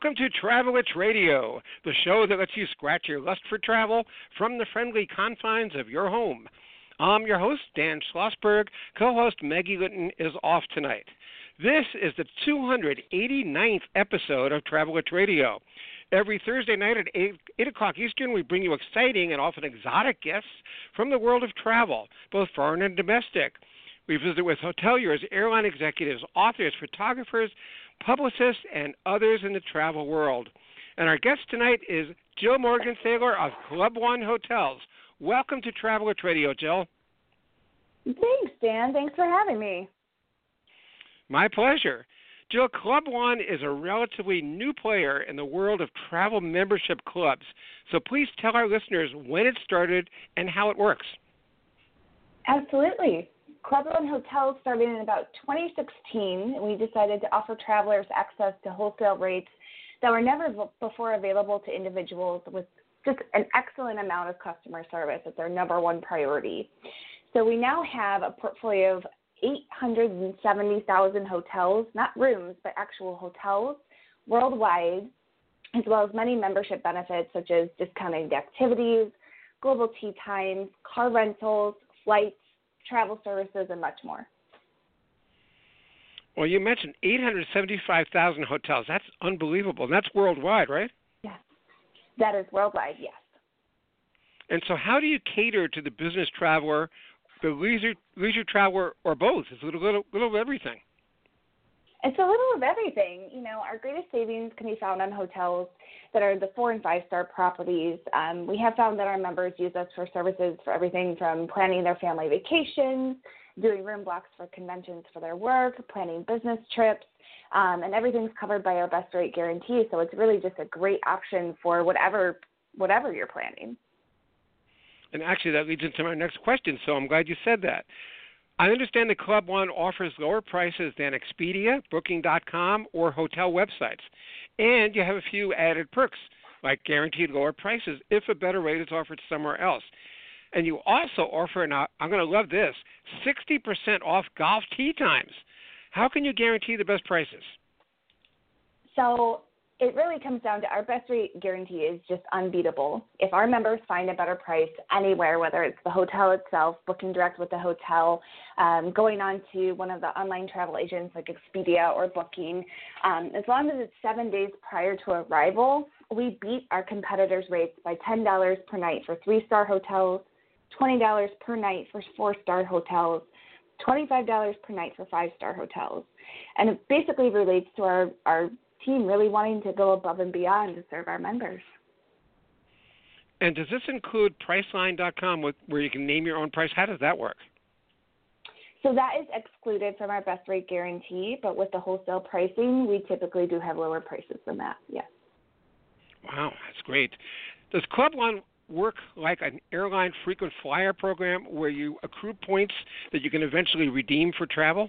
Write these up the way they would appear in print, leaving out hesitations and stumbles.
Welcome to Travelitz Radio, the show that lets you scratch your lust for travel from the friendly confines of your home. I'm your host, Dan Schlossberg. Co-host Maggie Litton is off tonight. This is the 289th episode of Travelitz Radio. Every Thursday night at 8 o'clock Eastern, we bring you exciting and often exotic guests from the world of travel, both foreign and domestic. We visit with hoteliers, airline executives, authors, photographers, publicists, and others in the travel world. And our guest tonight is Jill Morgenthaler of Club One Hotels. Welcome to Travelitz Radio, Jill. Thanks, Dan. Thanks for having me. My pleasure. Jill, Club One is a relatively new player in the world of travel membership clubs. So please tell our listeners when it started and how it works. Absolutely. Club One Hotels started in about 2016, and we decided to offer travelers access to wholesale rates that were never before available to individuals with just an excellent amount of customer service. It's our number one priority. So we now have a portfolio of 870,000 hotels, not rooms, but actual hotels worldwide, as well as many membership benefits such as discounted activities, global tea times, car rentals, flights, travel services, and much more. Well, you mentioned 875,000 hotels. That's unbelievable. That's worldwide, right? Yes. That is worldwide, yes. And so how do you cater to the business traveler, the leisure traveler, or both? It's a little of everything. It's a little of everything. You know, our greatest savings can be found on hotels that are the 4- and 5-star properties. We have found that our members use us for services for everything from planning their family vacations, doing room blocks for conventions for their work, planning business trips, and everything's covered by our best rate guarantee. So it's really just a great option for whatever you're planning. And actually, that leads into my next question, so I'm glad you said that. I understand that Club One offers lower prices than Expedia, Booking.com, or hotel websites. And you have a few added perks, like guaranteed lower prices if a better rate is offered somewhere else. And you also offer, and I'm going to love this, 60% off golf tee times. How can you guarantee the best prices? So it really comes down to our best rate guarantee is just unbeatable. If our members find a better price anywhere, whether it's the hotel itself, booking direct with the hotel, going on to one of the online travel agents like Expedia or Booking, as long as it's 7 days prior to arrival, we beat our competitors' rates by $10 per night for 3-star hotels, $20 per night for 4-star hotels, $25 per night for 5-star hotels. And it basically relates to our team really wanting to go above and beyond to serve our members. And does this include Priceline.com where you can name your own price? How does that work? So that is excluded from our best rate guarantee, but with the wholesale pricing, we typically do have lower prices than that, yes. Wow, that's great. Does Club One work like an airline frequent flyer program where you accrue points that you can eventually redeem for travel?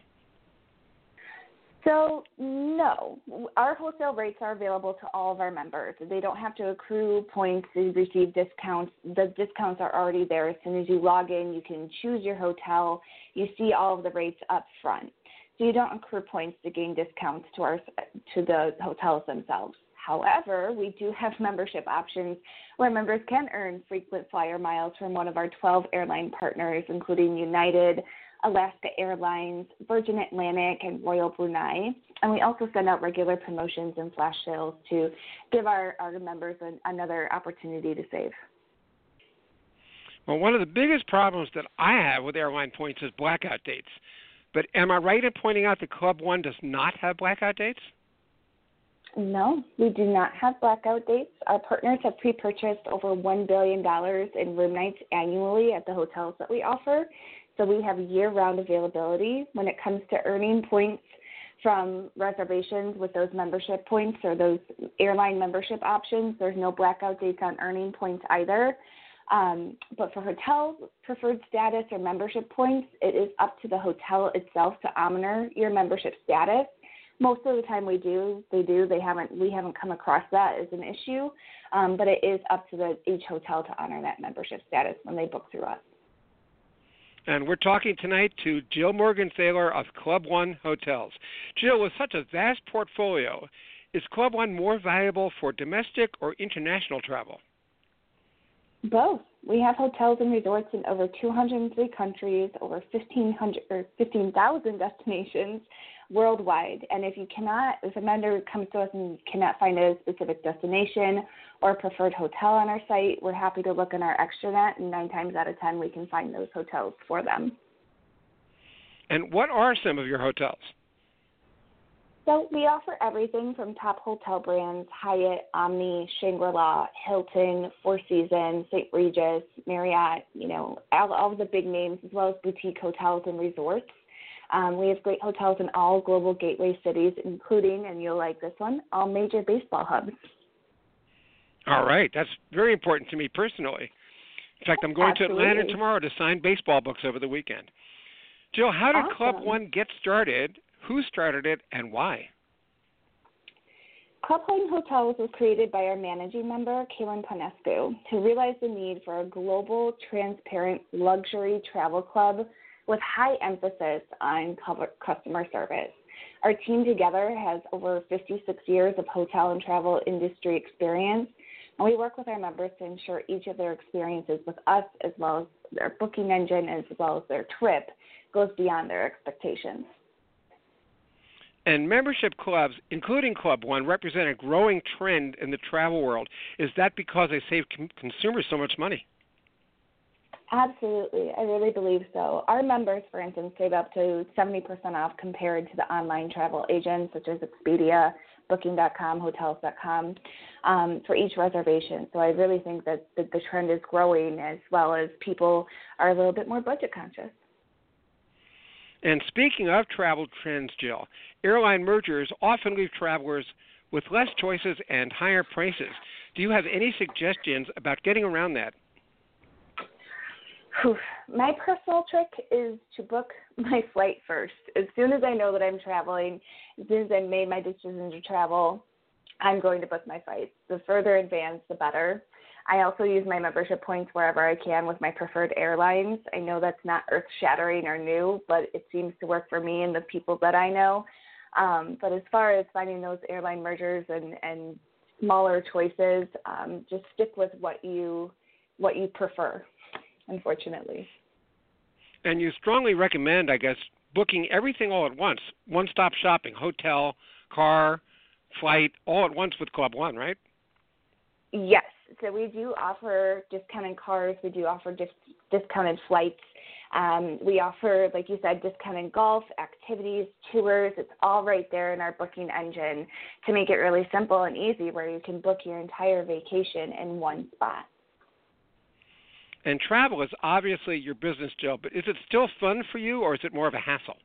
So, no. Our wholesale rates are available to all of our members. They don't have to accrue points to receive discounts. The discounts are already there. As soon as you log in, you can choose your hotel. You see all of the rates up front. So you don't accrue points to gain discounts to the hotels themselves. However, we do have membership options where members can earn frequent flyer miles from one of our 12 airline partners, including United, Alaska Airlines, Virgin Atlantic, and Royal Brunei. And we also send out regular promotions and flash sales to give our members another opportunity to save. Well, one of the biggest problems that I have with airline points is blackout dates. But am I right in pointing out that Club One does not have blackout dates? No, we do not have blackout dates. Our partners have pre-purchased over $1 billion in room nights annually at the hotels that we offer. So we have year-round availability when it comes to earning points from reservations with those membership points or those airline membership options. There's no blackout dates on earning points either. But for hotels, preferred status or membership points, it is up to the hotel itself to honor your membership status. Most of the time we haven't come across that as an issue, but it is up to each hotel to honor that membership status when they book through us. And we're talking tonight to Jill Morgenthaler of Club One Hotels. Jill, with such a vast portfolio, Is Club One more valuable for domestic or international travel? Both. We have hotels and resorts in over 203 countries, over 15,000 destinations worldwide. And if a member comes to us and cannot find a specific destination or a preferred hotel on our site, we're happy to look in our extranet, and 9 times out of 10 we can find those hotels for them. And what are some of your hotels? So we offer everything from top hotel brands, Hyatt, Omni, Shangri-La, Hilton, Four Seasons, St. Regis, Marriott, all of the big names, as well as boutique hotels and resorts. We have great hotels in all global gateway cities, including, and you'll like this one, all major baseball hubs. All right. That's very important to me personally. In fact, I'm going Absolutely. to Atlanta tomorrow to sign baseball books over the weekend. Jill, how did Awesome. Club One get started? Who started it and why? Club One Hotels was created by our managing member, Kaylin Ponescu, who realized the need for a global, transparent luxury travel club with high emphasis on customer service. Our team together has over 56 years of hotel and travel industry experience, and we work with our members to ensure each of their experiences with us, as well as their booking engine, as well as their trip, goes beyond their expectations. And membership clubs, including Club One, represent a growing trend in the travel world. Is that because they save consumers so much money? Absolutely. I really believe so. Our members, for instance, save up to 70% off compared to the online travel agents such as Expedia, Booking.com, Hotels.com for each reservation. So I really think that the trend is growing, as well as people are a little bit more budget conscious. And speaking of travel trends, Jill, airline mergers often leave travelers with less choices and higher prices. Do you have any suggestions about getting around that? My personal trick is to book my flight first. As soon as I know that I'm traveling, as soon as I made my decision to travel, I'm going to book my flights. The further advanced, the better. I also use my membership points wherever I can with my preferred airlines. I know that's not earth-shattering or new, but it seems to work for me and the people that I know. But as far as finding those airline mergers and smaller choices, just stick with what you prefer, unfortunately. And you strongly recommend, I guess, booking everything all at once, one-stop shopping, hotel, car, flight, all at once with Club One, right? Yes. So we do offer discounted cars. We do offer discounted flights. We offer, like you said, discounted golf, activities, tours. It's all right there in our booking engine to make it really simple and easy, where you can book your entire vacation in one spot. And travel is obviously your business, Jill, but is it still fun for you, or is it more of a hassle?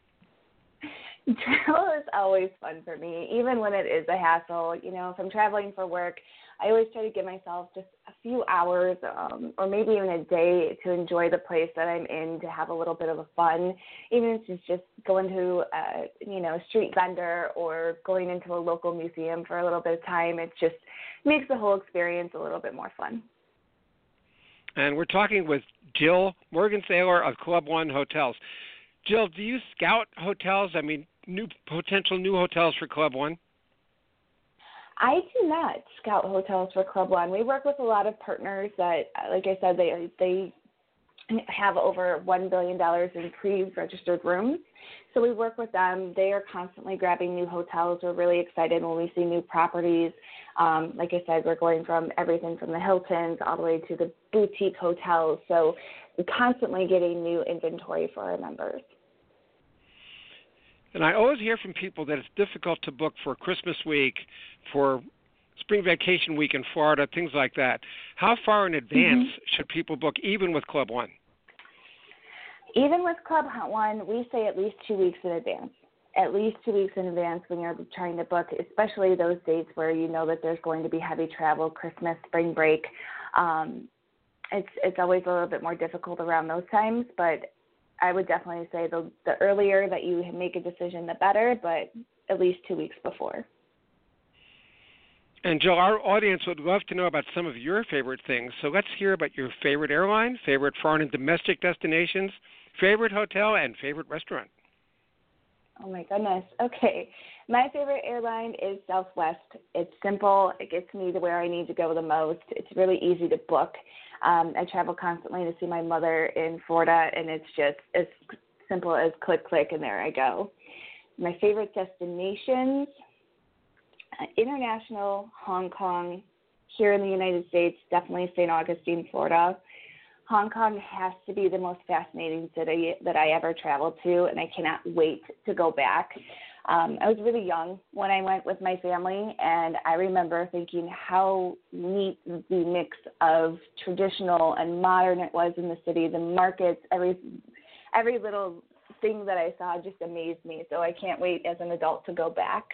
Travel is always fun for me, even when it is a hassle. If I'm traveling for work, I always try to give myself just a few hours or maybe even a day to enjoy the place that I'm in, to have a little bit of a fun, even if it's just going to a street vendor or going into a local museum for a little bit of time. It just makes the whole experience a little bit more fun. And we're talking with Jill Morgensaler of Club One Hotels. Jill, do you scout hotels? I mean, potential new hotels for Club One? I do not scout hotels for Club One. We work with a lot of partners that, like I said, they have over $1 billion in pre-registered rooms. So we work with them. They are constantly grabbing new hotels. We're really excited when we see new properties. Like I said, we're going from everything from the Hiltons all the way to the boutique hotels. So we're constantly getting new inventory for our members. And I always hear from people that it's difficult to book for Christmas week, for spring vacation week in Florida, things like that. How far in advance should people book, even with Club One? Even with Club One, we say at least 2 weeks in advance. At least 2 weeks in advance when you're trying to book, especially those dates where you know that there's going to be heavy travel, Christmas, spring break. It's always a little bit more difficult around those times, but I would definitely say the earlier that you make a decision, the better, but at least 2 weeks before. And Jill, our audience would love to know about some of your favorite things. So let's hear about your favorite airline, favorite foreign and domestic destinations, favorite hotel, and favorite restaurant. Oh my goodness. Okay. My favorite airline is Southwest. It's simple. It gets me to where I need to go the most. It's really easy to book. I travel constantly to see my mother in Florida, and it's just as simple as click, click, and there I go. My favorite destinations, international, Hong Kong. Here in the United States, definitely St. Augustine, Florida. Hong Kong has to be the most fascinating city that I ever traveled to, and I cannot wait to go back. I was really young when I went with my family, and I remember thinking how neat the mix of traditional and modern it was in the city. The markets, every little thing that I saw just amazed me. So I can't wait as an adult to go back.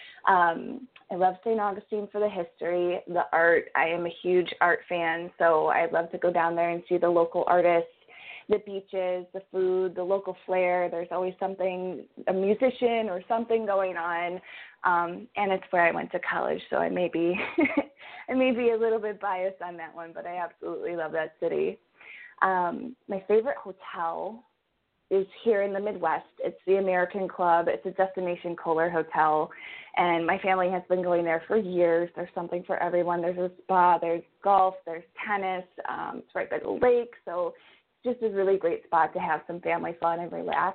I love St. Augustine for the history, the art. I am a huge art fan, so I love to go down there and see the local artists, the beaches, the food, the local flair. There's always something, a musician or something going on, and it's where I went to college, so I may be I may be a little bit biased on that one, but I absolutely love that city. My favorite hotel is here in the Midwest. It's the American Club. It's a Destination Kohler Hotel, and my family has been going there for years. There's something for everyone. There's a spa, there's golf, there's tennis. It's right by the lake, so it's just a really great spot to have some family fun and relax.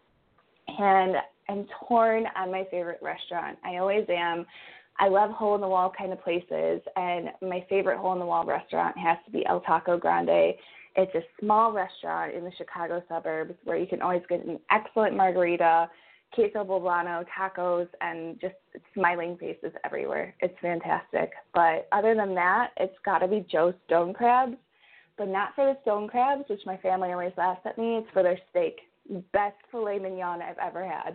And I'm torn on my favorite restaurant. I always am. I love hole-in-the-wall kind of places, and my favorite hole-in-the-wall restaurant has to be El Taco Grande. It's a small restaurant in the Chicago suburbs where you can always get an excellent margarita, queso poblano, tacos, and just smiling faces everywhere. It's fantastic. But other than that, it's got to be Joe's Stone Crabs, but not for the stone crabs, which my family always laughs at me. It's for their steak. Best filet mignon I've ever had.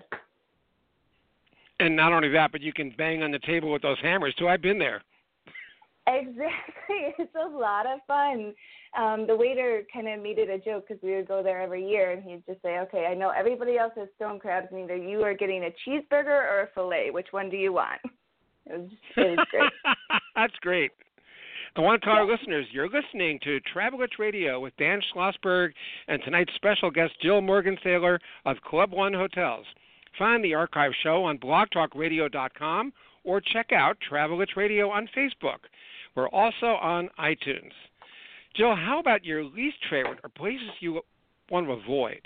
And not only that, but you can bang on the table with those hammers, too. I've been there. Exactly. It's a lot of fun. The waiter kind of made it a joke because we would go there every year, and he'd just say, okay, I know everybody else has stone crabs, and either you are getting a cheeseburger or a filet. Which one do you want? It was great. That's great. I want to tell our listeners, you're listening to Travelers Radio with Dan Schlossberg and tonight's special guest, Jill Morgenthaler of Club One Hotels. Find the archive show on blogtalkradio.com or check out Travelers Radio on Facebook. We're also on iTunes. Jill, how about your least favorite or places you want to avoid?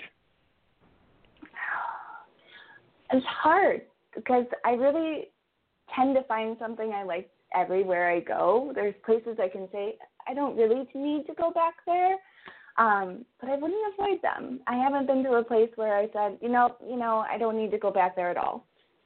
It's hard because I really tend to find something I like everywhere I go. There's places I can say, I don't really need to go back there, but I wouldn't avoid them. I haven't been to a place where I said, you know, I don't need to go back there at all.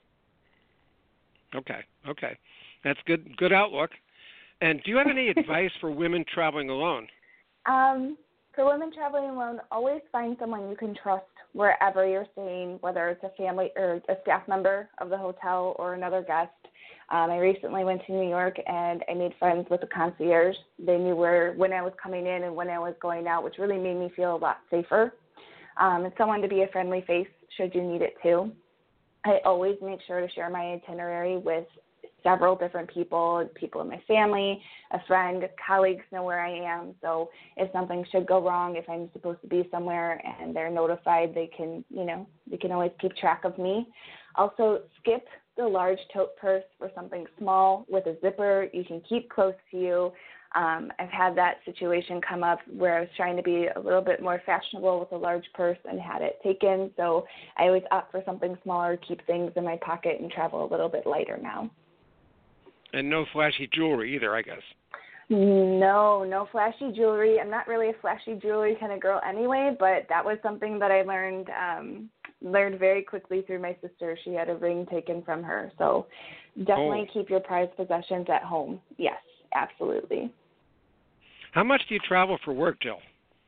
Okay. That's good outlook. And do you have any advice for women traveling alone? For women traveling alone, always find someone you can trust wherever you're staying, whether it's a family or a staff member of the hotel or another guest. I recently went to New York, and I made friends with the concierge. They knew when I was coming in and when I was going out, which really made me feel a lot safer. And someone to be a friendly face should you need it too. I always make sure to share my itinerary with several different people in my family, a friend, colleagues know where I am. So if something should go wrong, if I'm supposed to be somewhere and they're notified, they can always keep track of me. Also, skip the large tote purse for something small with a zipper you can keep close to you. I've had that situation come up where I was trying to be a little bit more fashionable with a large purse and had it taken. So I always opt for something smaller, keep things in my pocket, and travel a little bit lighter now. And no flashy jewelry either, I guess. No flashy jewelry. I'm not really a flashy jewelry kind of girl anyway, but that was something that I learned very quickly through my sister. She had a ring taken from her. So definitely keep your prized possessions at home. Yes, absolutely. How much do you travel for work, Jill?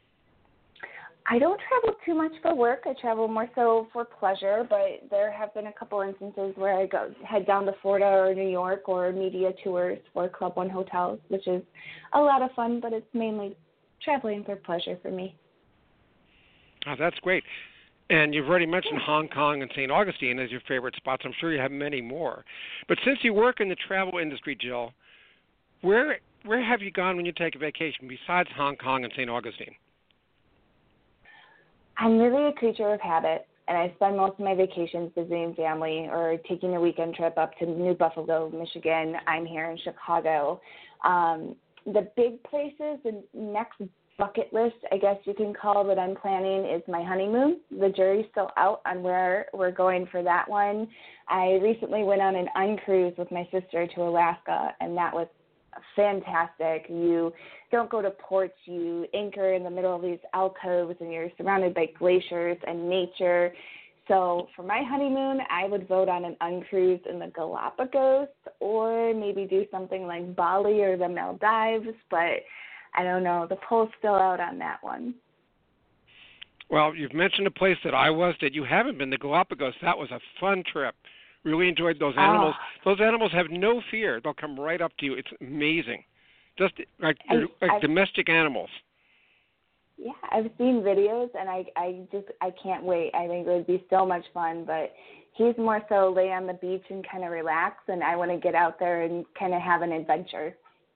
I don't travel too much for work. I travel more so for pleasure, but there have been a couple instances where I head down to Florida or New York or media tours for Club One Hotels, which is a lot of fun, but it's mainly traveling for pleasure for me. Oh, that's great. And you've already mentioned Hong Kong and St. Augustine as your favorite spots. I'm sure you have many more. But since you work in the travel industry, Jill, where have you gone when you take a vacation besides Hong Kong and St. Augustine? I'm really a creature of habit. and I spend most of my vacations visiting family or taking a weekend trip up to New Buffalo, Michigan. I'm here in Chicago. The big places, the next bucket list, I guess you can call, that I'm planning is my honeymoon. The jury's still out on where we're going for that one. I recently went on an uncruise with my sister to Alaska, and that was fantastic. You don't go to ports, you anchor in the middle of these alcoves, and you're surrounded by glaciers and nature. So for my honeymoon, I would vote on an uncruise in the Galapagos, or maybe do something like Bali or the Maldives, but I don't know. The poll's still out on that one. Well, you've mentioned a place that I was that you haven't been, the Galapagos. That was a fun trip. Really enjoyed those animals. Those animals have no fear. They'll come right up to you. It's amazing. Just like domestic animals. Yeah, I've seen videos, and I can't wait. I think it would be so much fun, but he's more so lay on the beach and kind of relax, and I want to get out there and kind of have an adventure.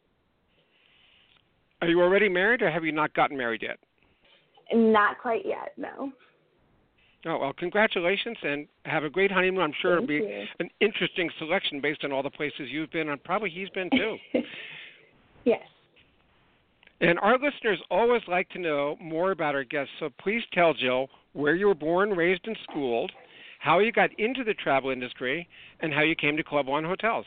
Are you already married, or have you not gotten married yet? Not quite yet, no. Oh, well, congratulations, and have a great honeymoon. I'm sure Thank it'll be you. an interesting selection based on all the places you've been, and probably he's been too. Yes. And our listeners always like to know more about our guests, so please tell Jill where you were born, raised, and schooled, how you got into the travel industry, and how you came to Club One Hotels.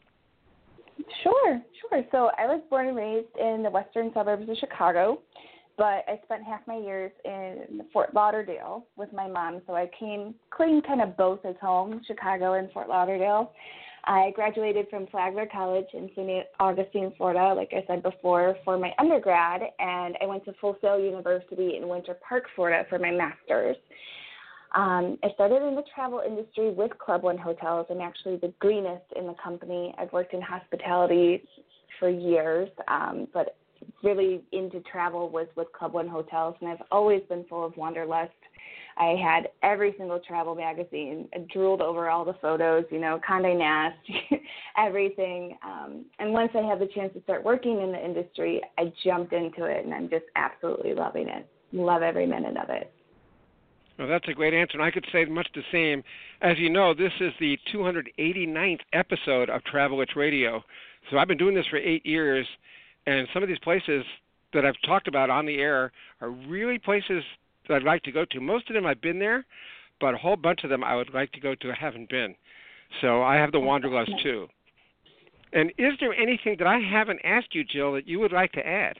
Sure. So I was born and raised in the western suburbs of Chicago, but I spent half my years in Fort Lauderdale with my mom, so I claimed kind of both as home, Chicago and Fort Lauderdale. I graduated from Flagler College in St. Augustine, Florida, like I said before, for my undergrad, and I went to Full Sail University in Winter Park, Florida for my master's. I started in the travel industry with Club One Hotels. I'm actually the greenest in the company. I've worked in hospitality for years, but really into travel was with Club One Hotels, and I've always been full of wanderlust. I had every single travel magazine. I drooled over all the photos, Condé Nast, everything. And once I had the chance to start working in the industry, I jumped into it, and I'm just absolutely loving it. Love every minute of it. Well, that's a great answer, and I could say much the same. As you know, this is the 289th episode of Travel It's Radio. So I've been doing this for 8 years, and some of these places that I've talked about on the air are really places that I'd like to go to. Most of them I've been there, but a whole bunch of them I would like to go to I haven't been. So I have the wanderlust too. And is there anything that I haven't asked you, Jill, that you would like to add?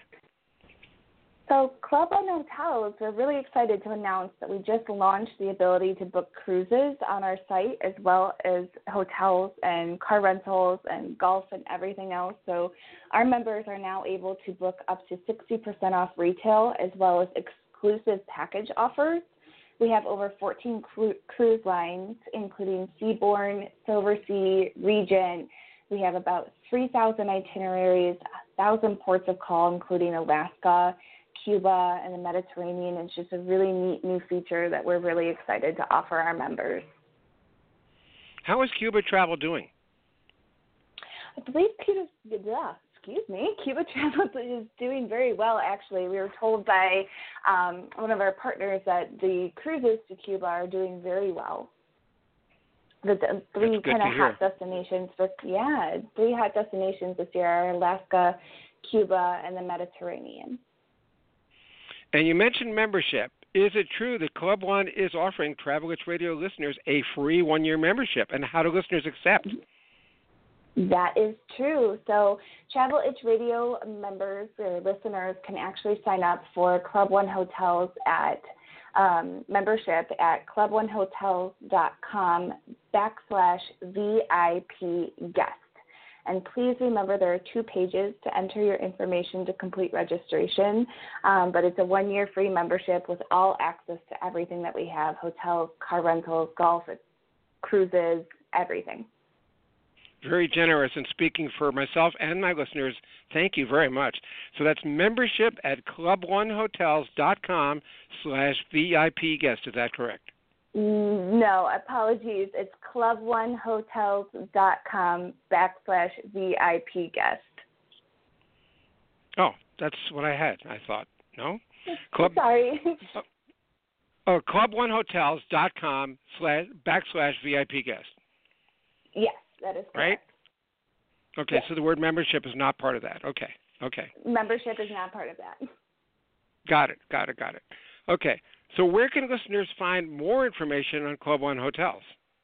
So Club One Hotels, we're really excited to announce that we just launched the ability to book cruises on our site, as well as hotels and car rentals and golf and everything else. So our members are now able to book up to 60% off retail, as well as exclusive package offers. We have over 14 cruise lines, including Seabourn, Silversea, Regent. We have about 3,000 itineraries, 1,000 ports of call, including Alaska, Cuba, and the Mediterranean. It's just a really neat new feature that we're really excited to offer our members. How is Cuba Travel doing? I believe Cuba Travel is doing very well, actually. We were told by one of our partners that the cruises to Cuba are doing very well. The three kind of hot destinations three hot destinations this year are Alaska, Cuba, and the Mediterranean. And you mentioned membership. Is it true that Club One is offering Travel It's Radio listeners a free 1-year membership? And how do listeners accept? That is true. So Travel It's Radio members or listeners can actually sign up for Club One Hotels at membership at cluboneHotels.com/VIP guest. And please remember there are 2 pages to enter your information to complete registration. But it's a 1-year free membership with all access to everything that we have: hotels, car rentals, golf, cruises, everything. Very generous. And speaking for myself and my listeners, thank you very much. So that's membership at cluboneHotels.com/VIP guest. Is that correct? No, apologies. It's cluboneHotels.com/VIP guest. Oh, that's what I had, I thought. No? Sorry. Oh, club1hotels.com/VIP guest. Yes, that is correct. Right? Okay, yes. So the word membership is not part of that. Okay. Membership is not part of that. Got it. Okay, so where can listeners find more information on Club One Hotels?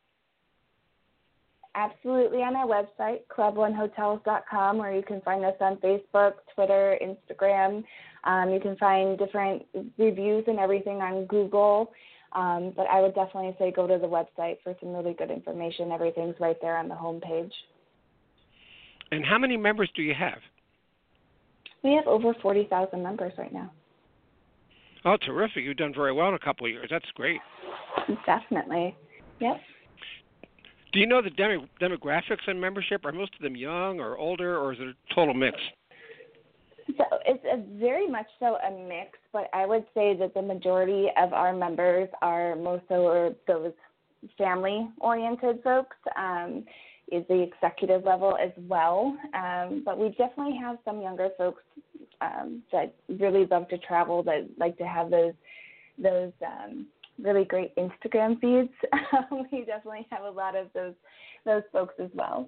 Absolutely on our website, club1hotels.com, where you can find us on Facebook, Twitter, Instagram. You can find different reviews and everything on Google. But I would definitely say go to the website for some really good information. Everything's right there on the homepage. And how many members do you have? We have over 40,000 members right now. Oh, terrific. You've done very well in a couple of years. That's great. Definitely. Yep. Do you know the demographics on membership? Are most of them young or older, or is it a total mix? So it's very much so a mix, but I would say that the majority of our members are most so those family-oriented folks. Is the executive level as well, but we definitely have some younger folks that really love to travel, that like to have those really great Instagram feeds. We definitely have a lot of those folks as well.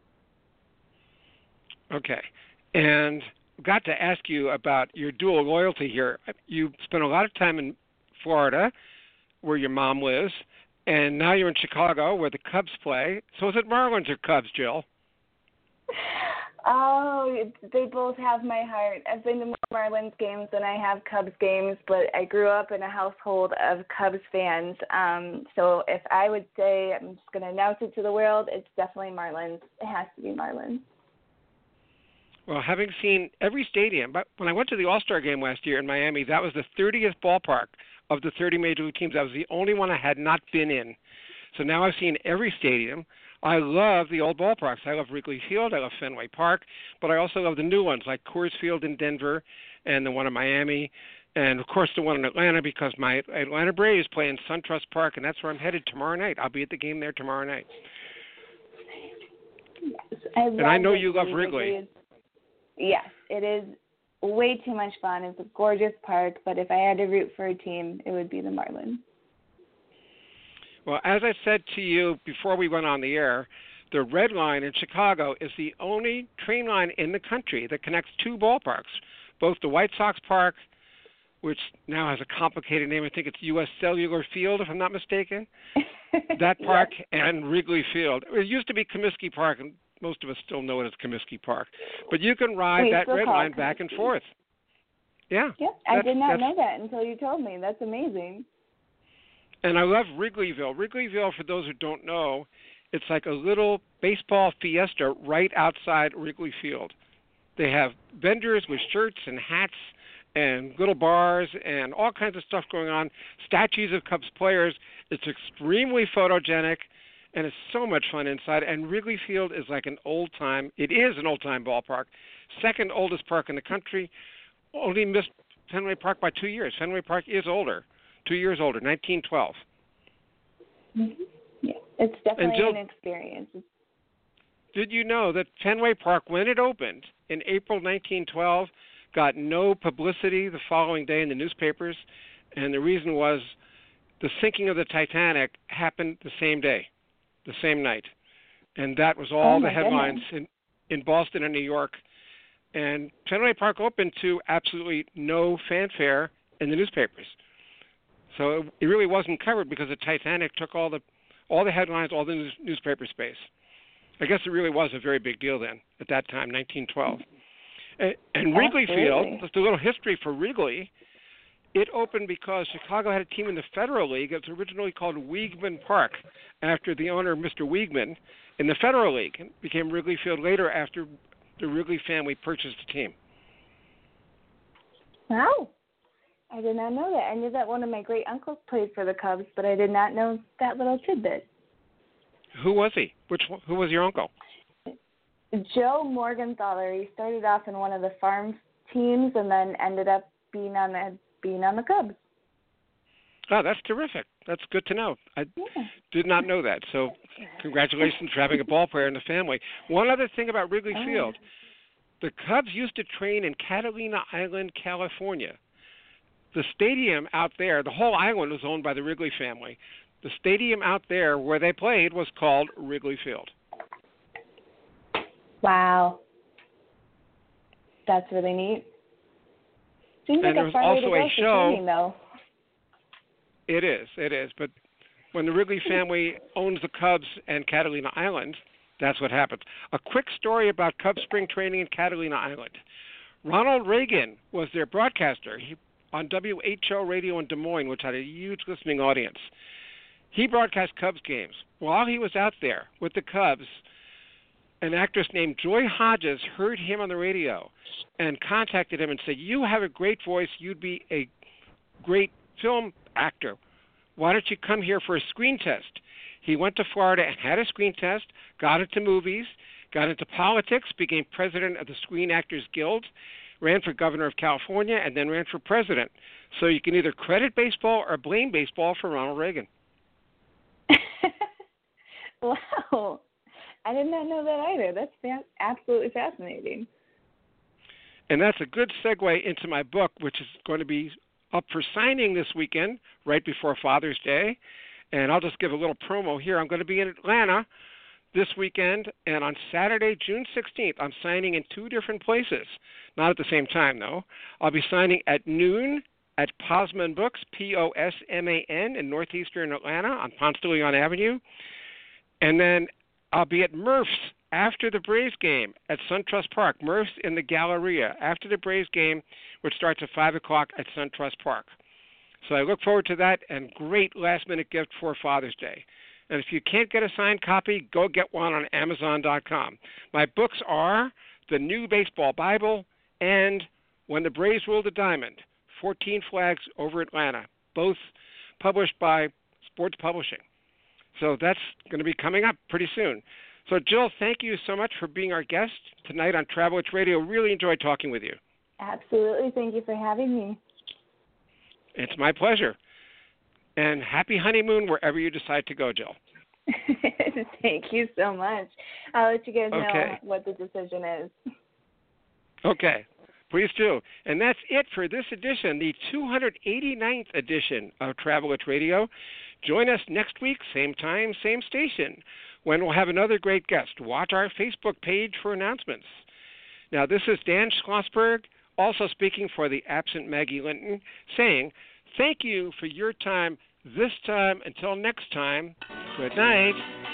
Okay, and got to ask you about your dual loyalty here. You spent a lot of time in Florida, where your mom lives, and now you're in Chicago, where the Cubs play. So is it Marlins or Cubs, Jill? Oh, they both have my heart. I've been to more Marlins games than I have Cubs games, but I grew up in a household of Cubs fans. So if I would say, I'm just going to announce it to the world, it's definitely Marlins. It has to be Marlins. Well, having seen every stadium, but when I went to the All-Star game last year in Miami, that was the 30th ballpark of the 30 major league teams. That was the only one I had not been in. So now I've seen every stadium. I love the old ballparks. I love Wrigley Field. I love Fenway Park. But I also love the new ones like Coors Field in Denver and the one in Miami. And, of course, the one in Atlanta because my Atlanta Braves play in SunTrust Park, and that's where I'm headed tomorrow night. I'll be at the game there tomorrow night. Yes, and I know you love Wrigley. Yes, it is way too much fun. It's a gorgeous park, but if I had to root for a team, it would be the Marlins. Well, as I said to you before we went on the air, the Red Line in Chicago is the only train line in the country that connects two ballparks, both the White Sox Park, which now has a complicated name. I think it's U.S. Cellular Field, if I'm not mistaken. That park yes. And Wrigley Field. It used to be Comiskey Park, and most of us still know it as Comiskey Park. But you can ride that Red Line back and forth. Yeah. Yep, I did not know that until you told me. That's amazing. And I love Wrigleyville. Wrigleyville, for those who don't know, it's like a little baseball fiesta right outside Wrigley Field. They have vendors with shirts and hats and little bars and all kinds of stuff going on, statues of Cubs players. It's extremely photogenic, and it's so much fun inside. And Wrigley Field is like an old-time ballpark, second oldest park in the country, only missed Fenway Park by 2 years. Fenway Park is older, 2 years older, 1912. Mm-hmm. Yeah, it's definitely an experience. Did you know that Fenway Park, when it opened in April 1912, got no publicity the following day in the newspapers? And the reason was the sinking of the Titanic happened the same day, the same night. And that was all the headlines in Boston and New York. And Fenway Park opened to absolutely no fanfare in the newspapers. So it really wasn't covered because the Titanic took all the headlines, all the newspaper space. I guess it really was a very big deal then, at that time, 1912. And Wrigley Field, just a little history for Wrigley, it opened because Chicago had a team in the Federal League. It was originally called Weigman Park, after the owner, Mr. Weigman, in the Federal League. It became Wrigley Field later after the Wrigley family purchased the team. Wow. I did not know that. I knew that one of my great uncles played for the Cubs, but I did not know that little tidbit. Who was he? Who was your uncle? Joe Morgenthaler. He started off in one of the farm teams and then ended up being on the Cubs. Oh, that's terrific. That's good to know. I did not know that. So congratulations for having a ball player in the family. One other thing about Wrigley Field. The Cubs used to train in Catalina Island, California. The stadium out there, the whole island was owned by the Wrigley family. The stadium out there where they played was called Wrigley Field. Wow. That's really neat. Seems and like a far way to go for show, training, though. It is. But when the Wrigley family owns the Cubs and Catalina Island, that's what happens. A quick story about Cubs spring training in Catalina Island. Ronald Reagan was their broadcaster on WHO radio in Des Moines, which had a huge listening audience. He broadcast Cubs games. While he was out there with the Cubs, an actress named Joy Hodges heard him on the radio and contacted him and said, "You have a great voice. You'd be a great film actor. Why don't you come here for a screen test?" He went to Florida and had a screen test, got into movies, got into politics, became president of the Screen Actors Guild, ran for governor of California, and then ran for president. So you can either credit baseball or blame baseball for Ronald Reagan. Wow. I did not know that either. That's absolutely fascinating. And that's a good segue into my book, which is going to be up for signing this weekend, right before Father's Day. And I'll just give a little promo here. I'm going to be in Atlanta this weekend, and on Saturday, June 16th, I'm signing in two different places. Not at the same time, though. I'll be signing at noon at Posman Books, Posman, in northeastern Atlanta on Ponce de Leon Avenue. And then I'll be at Murph's after the Braves game at SunTrust Park. Murph's in the Galleria after the Braves game, which starts at 5 o'clock at SunTrust Park. So I look forward to that, and great last-minute gift for Father's Day. And if you can't get a signed copy, go get one on Amazon.com. My books are The New Baseball Bible and When the Braves Ruled the Diamond, 14 Flags Over Atlanta, both published by Sports Publishing. So that's going to be coming up pretty soon. So, Jill, thank you so much for being our guest tonight on Travelers Radio. Really enjoyed talking with you. Absolutely. Thank you for having me. It's my pleasure. And happy honeymoon wherever you decide to go, Jill. Thank you so much. I'll let you guys know what the decision is. Okay. Please do. And that's it for this edition, the 289th edition of Travelers Radio. Join us next week, same time, same station, when we'll have another great guest. Watch our Facebook page for announcements. Now, this is Dan Schlossberg, also speaking for the absent Maggie Linton, saying thank you for your time this time. Until next time, good night.